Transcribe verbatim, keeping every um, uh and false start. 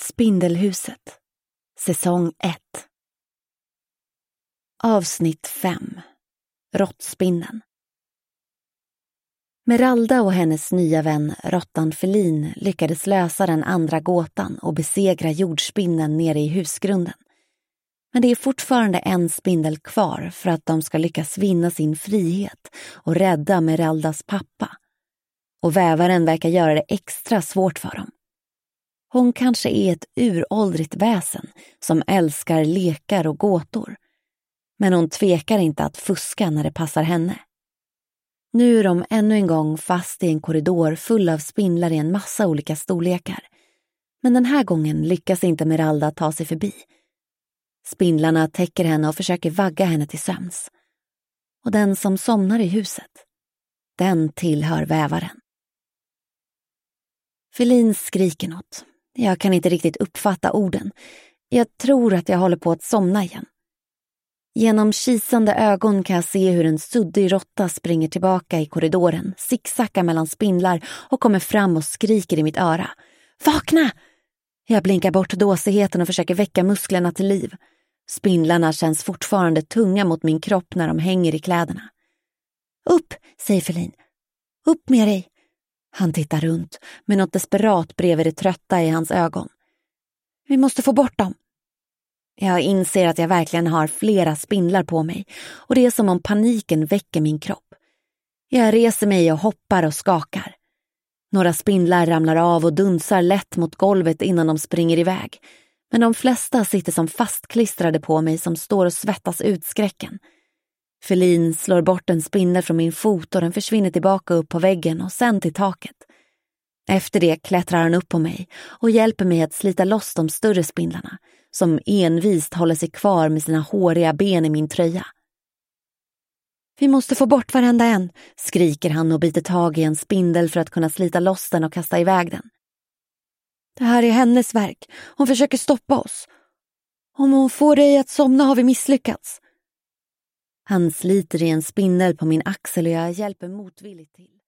Spindelhuset. Säsong ett. Avsnitt fem. Råttspindeln. Meralda och hennes nya vän råttan Felin lyckades lösa den andra gåtan och besegra jordspindeln nere i husgrunden. Men det är fortfarande en spindel kvar för att de ska lyckas vinna sin frihet och rädda Meraldas pappa. Och vävaren verkar göra det extra svårt för dem. Hon kanske är ett uråldrigt väsen som älskar lekar och gåtor. Men hon tvekar inte att fuska när det passar henne. Nu är de ännu en gång fast i en korridor full av spindlar i en massa olika storlekar. Men den här gången lyckas inte Meralda ta sig förbi. Spindlarna täcker henne och försöker vagga henne till sömns. Och den som somnar i huset, den tillhör vävaren. Felin skriker något. Jag kan inte riktigt uppfatta orden. Jag tror att jag håller på att somna igen. Genom kisande ögon kan jag se hur en suddig råtta springer tillbaka i korridoren, zigzackar mellan spindlar och kommer fram och skriker i mitt öra. Vakna! Jag blinkar bort dåsigheten och försöker väcka musklerna till liv. Spindlarna känns fortfarande tunga mot min kropp när de hänger i kläderna. Upp, säger Felin. Upp med dig! Han tittar runt med något desperat bredvid det trötta i hans ögon. Vi måste få bort dem. Jag inser att jag verkligen har flera spindlar på mig och det är som om paniken väcker min kropp. Jag reser mig och hoppar och skakar. Några spindlar ramlar av och dunsar lätt mot golvet innan de springer iväg. Men de flesta sitter som fastklistrade på mig som står och svettas ut skräcken. Felin slår bort en spindel från min fot och den försvinner tillbaka upp på väggen och sen till taket. Efter det klättrar han upp på mig och hjälper mig att slita loss de större spindlarna som envist håller sig kvar med sina håriga ben i min tröja. Vi måste få bort varenda en, skriker han och biter tag i en spindel för att kunna slita loss den och kasta iväg den. Det här är hennes verk. Hon försöker stoppa oss. Om hon får dig att somna har vi misslyckats. Han sliter i en spindel på min axel och jag hjälper motvilligt till.